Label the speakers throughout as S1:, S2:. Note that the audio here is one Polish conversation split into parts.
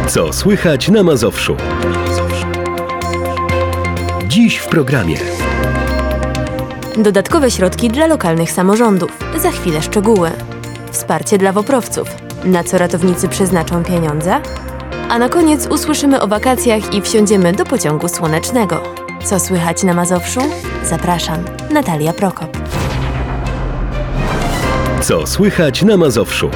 S1: Co słychać na Mazowszu? Dziś w programie.
S2: Dodatkowe środki dla lokalnych samorządów. Za chwilę szczegóły. Wsparcie dla woprowców. Na co ratownicy przeznaczą pieniądze? A na koniec usłyszymy o wakacjach i wsiądziemy do pociągu słonecznego. Co słychać na Mazowszu? Zapraszam, Natalia Prokop.
S1: Co słychać na Mazowszu?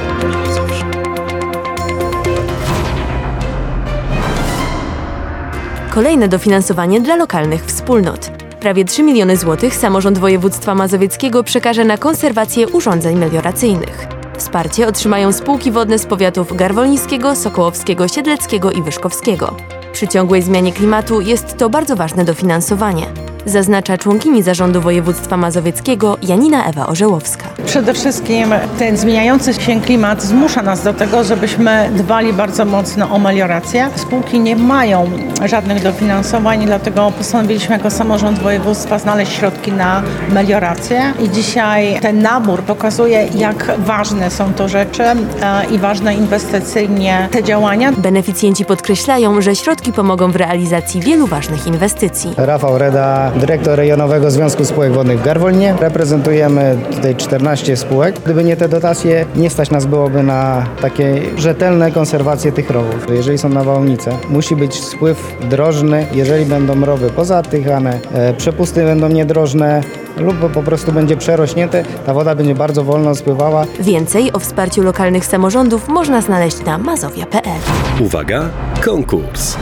S2: Kolejne dofinansowanie dla lokalnych wspólnot. Prawie 3 miliony złotych samorząd województwa mazowieckiego przekaże na konserwację urządzeń melioracyjnych. Wsparcie otrzymają spółki wodne z powiatów garwolniskiego, sokołowskiego, siedleckiego i wyszkowskiego. Przy ciągłej zmianie klimatu jest to bardzo ważne dofinansowanie, zaznacza członkini zarządu województwa mazowieckiego Janina Ewa Orzełowska.
S3: Przede wszystkim ten zmieniający się klimat zmusza nas do tego, żebyśmy dbali bardzo mocno o meliorację. Spółki nie mają żadnych dofinansowań, dlatego postanowiliśmy jako samorząd województwa znaleźć środki na meliorację. I dzisiaj ten nabór pokazuje, jak ważne są to rzeczy i ważne inwestycyjnie te działania.
S2: Beneficjenci podkreślają, że środki pomogą w realizacji wielu ważnych inwestycji.
S4: Rafał Reda, dyrektor Rejonowego Związku Spółek Wodnych w Garwolnie. Reprezentujemy tutaj 14 spółek. Gdyby nie te dotacje, nie stać nas byłoby na takie rzetelne konserwacje tych rowów. Jeżeli są nawałnice, musi być spływ drożny. Jeżeli będą rowy pozatychane, przepusty będą niedrożne lub po prostu będzie przerośnięte, ta woda będzie bardzo wolno spływała.
S2: Więcej o wsparciu lokalnych samorządów można znaleźć na mazowia.pl.
S1: Uwaga, konkurs.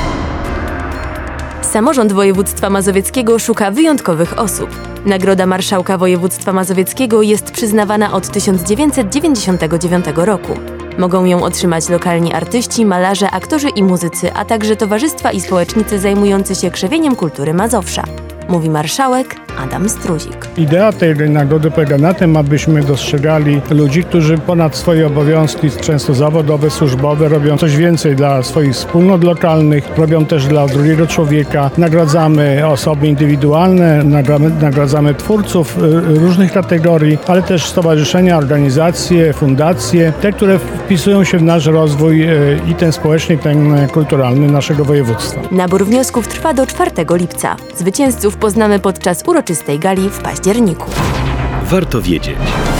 S2: Samorząd województwa mazowieckiego szuka wyjątkowych osób. Nagroda Marszałka Województwa Mazowieckiego jest przyznawana od 1999 roku. Mogą ją otrzymać lokalni artyści, malarze, aktorzy i muzycy, a także towarzystwa i społecznicy zajmujący się krzewieniem kultury Mazowsza, mówi marszałek Adam Struzik.
S5: Idea tej nagrody polega na tym, abyśmy dostrzegali ludzi, którzy ponad swoje obowiązki, często zawodowe, służbowe, robią coś więcej dla swoich wspólnot lokalnych, robią też dla drugiego człowieka. Nagradzamy osoby indywidualne, nagradzamy twórców różnych kategorii, ale też stowarzyszenia, organizacje, fundacje, te, które wpisują się w nasz rozwój i ten społeczny, i ten kulturalny naszego województwa.
S2: Nabór wniosków trwa do 4 lipca. Zwycięzców poznamy podczas uroczystej gali w październiku.
S1: Warto wiedzieć.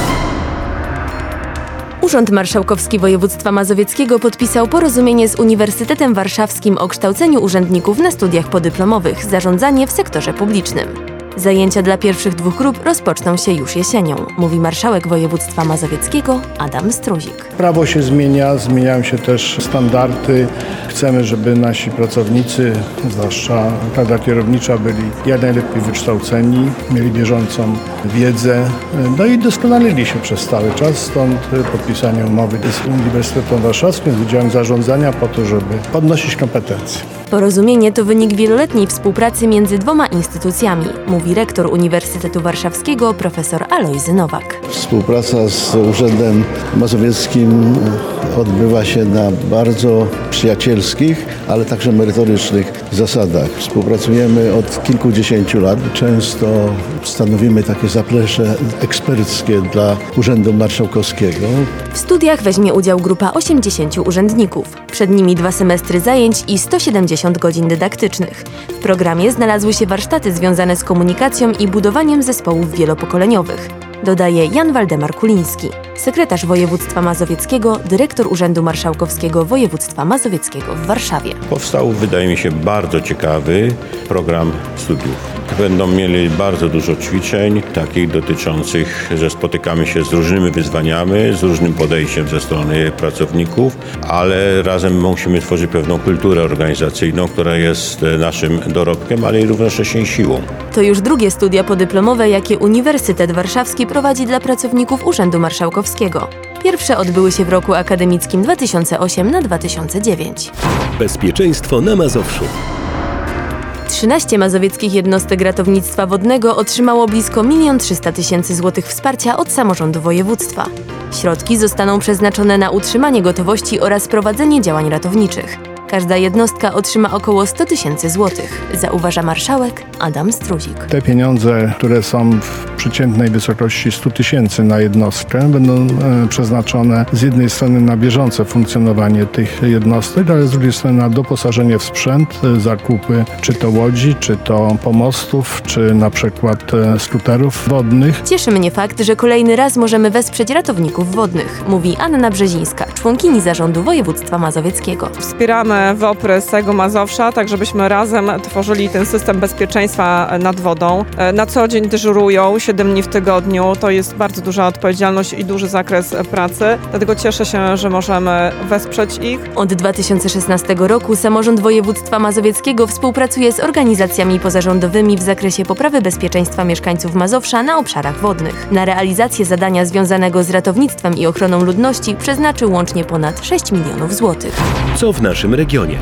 S2: Urząd Marszałkowski Województwa Mazowieckiego podpisał porozumienie z Uniwersytetem Warszawskim o kształceniu urzędników na studiach podyplomowych Zarządzanie w sektorze publicznym. Zajęcia dla pierwszych 2 grup rozpoczną się już jesienią, mówi marszałek województwa mazowieckiego Adam Struzik.
S5: Prawo się zmienia, zmieniają się też standardy. Chcemy, żeby nasi pracownicy, zwłaszcza kadra kierownicza, byli jak najlepiej wykształceni, mieli bieżącą wiedzę, no i doskonalili się przez cały czas. Stąd podpisanie umowy z Uniwersytetem Warszawskim, z Wydziałem Zarządzania po to, żeby podnosić kompetencje.
S2: Porozumienie to wynik wieloletniej współpracy między 2 instytucjami, mówi rektor Uniwersytetu Warszawskiego profesor Alojzy Nowak.
S6: Współpraca z Urzędem Mazowieckim odbywa się na bardzo przyjacielskich, ale także merytorycznych zasadach. Współpracujemy od kilkudziesięciu lat. Często stanowimy takie zaplecze eksperckie dla Urzędu Marszałkowskiego.
S2: W studiach weźmie udział grupa 80 urzędników. Przed nimi 2 semestry zajęć i 170 godzin dydaktycznych. W programie znalazły się warsztaty związane z komunikacją i budowaniem zespołów wielopokoleniowych, dodaje Jan Waldemar Kuliński, sekretarz województwa mazowieckiego, dyrektor Urzędu Marszałkowskiego Województwa Mazowieckiego w Warszawie.
S7: Powstał, wydaje mi się, bardzo ciekawy program studiów. Będą mieli bardzo dużo ćwiczeń, takich dotyczących, że spotykamy się z różnymi wyzwaniami, z różnym podejściem ze strony pracowników, ale razem musimy tworzyć pewną kulturę organizacyjną, która jest naszym dorobkiem, ale i równocześnie siłą.
S2: To już 2 studia podyplomowe, jakie Uniwersytet Warszawski prowadzi dla pracowników Urzędu Marszałkowskiego. Pierwsze odbyły się w roku akademickim 2008-2009.
S1: Bezpieczeństwo na Mazowszu.
S2: 13 mazowieckich jednostek ratownictwa wodnego otrzymało blisko 1 300 000 złotych wsparcia od samorządu województwa. Środki zostaną przeznaczone na utrzymanie gotowości oraz prowadzenie działań ratowniczych. Każda jednostka otrzyma około 100 000 złotych, zauważa marszałek Adam Struzik.
S5: Te pieniądze, które są w przeciętnej wysokości 100 000 na jednostkę, będą przeznaczone z jednej strony na bieżące funkcjonowanie tych jednostek, ale z drugiej strony na doposażenie w sprzęt, zakupy czy to łodzi, czy to pomostów, czy na przykład skuterów wodnych.
S2: Cieszy mnie fakt, że kolejny raz możemy wesprzeć ratowników wodnych, mówi Anna Brzezińska, członkini zarządu województwa mazowieckiego.
S8: Wspieramy WOPR z całego Mazowsza, tak żebyśmy razem tworzyli ten system bezpieczeństwa nad wodą. Na co dzień dyżurują 7 dni w tygodniu. To jest bardzo duża odpowiedzialność i duży zakres pracy. Dlatego cieszę się, że możemy wesprzeć ich.
S2: Od 2016 roku samorząd województwa mazowieckiego współpracuje z organizacjami pozarządowymi w zakresie poprawy bezpieczeństwa mieszkańców Mazowsza na obszarach wodnych. Na realizację zadania związanego z ratownictwem i ochroną ludności przeznaczył łącznie ponad 6 milionów złotych.
S1: Co w naszym regionie?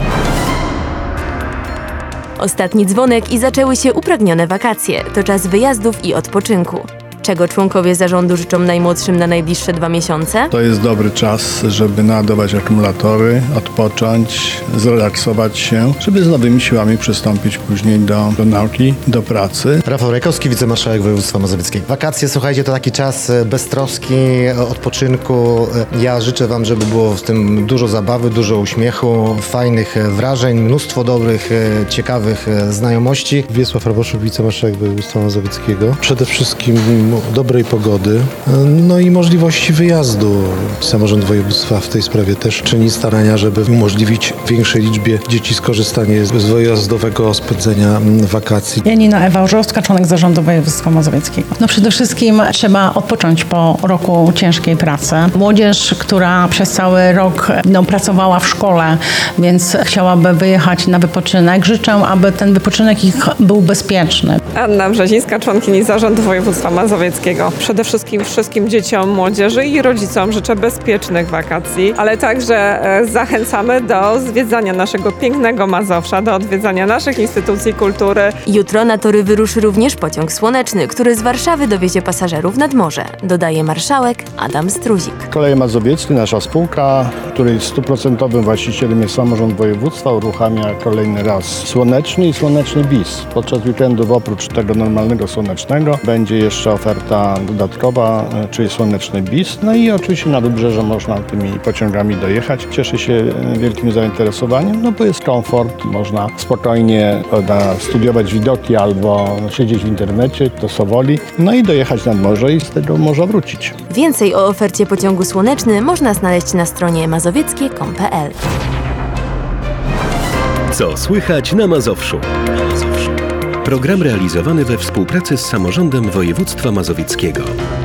S2: Ostatni dzwonek i zaczęły się upragnione wakacje. To czas wyjazdów i odpoczynku. Czego członkowie zarządu życzą najmłodszym na najbliższe 2 miesiące?
S5: To jest dobry czas, żeby naładować akumulatory, odpocząć, zrelaksować się, żeby z nowymi siłami przystąpić później do nauki, do pracy.
S9: Rafał Rajkowski, wicemarszałek województwa mazowieckiego. Wakacje, słuchajcie, to taki czas beztroski, odpoczynku. Ja życzę wam, żeby było w tym dużo zabawy, dużo uśmiechu, fajnych wrażeń, mnóstwo dobrych, ciekawych znajomości.
S10: Wiesław Raboszuk, wicemarszałek województwa mazowieckiego. Przede wszystkim dobrej pogody, no i możliwości wyjazdu. Samorząd województwa w tej sprawie też czyni starania, żeby umożliwić większej liczbie dzieci skorzystanie z wyjazdowego spędzenia wakacji.
S3: Janina Ewa Orzowska, członek zarządu województwa mazowieckiego. Przede wszystkim trzeba odpocząć po roku ciężkiej pracy. Młodzież, która przez cały rok pracowała w szkole, więc chciałaby wyjechać na wypoczynek. Życzę, aby ten wypoczynek ich był bezpieczny.
S8: Anna Brzezińska, członkini zarządu województwa mazowieckiego. Przede wszystkim wszystkim dzieciom, młodzieży i rodzicom życzę bezpiecznych wakacji, ale także zachęcamy do zwiedzania naszego pięknego Mazowsza, do odwiedzania naszych instytucji kultury.
S2: Jutro na tory wyruszy również pociąg słoneczny, który z Warszawy dowiezie pasażerów nad morze, dodaje marszałek Adam Struzik.
S5: Koleje Mazowieckie, nasza spółka, której 100% właścicielem jest samorząd województwa, uruchamia kolejny raz słoneczny i słoneczny bis. Podczas weekendów oprócz tego normalnego słonecznego będzie jeszcze oferta dodatkowa, czyli słoneczny bis. No i oczywiście na wybrzeże można tymi pociągami dojechać. Cieszy się wielkim zainteresowaniem, no bo jest komfort, można spokojnie studiować widoki albo siedzieć w internecie, to co woli, no i dojechać nad morze i z tego morza wrócić.
S2: Więcej o ofercie pociągu słoneczny można znaleźć na stronie mazowieckie.com.pl.
S1: Co słychać na Mazowszu? Program realizowany we współpracy z samorządem województwa mazowieckiego.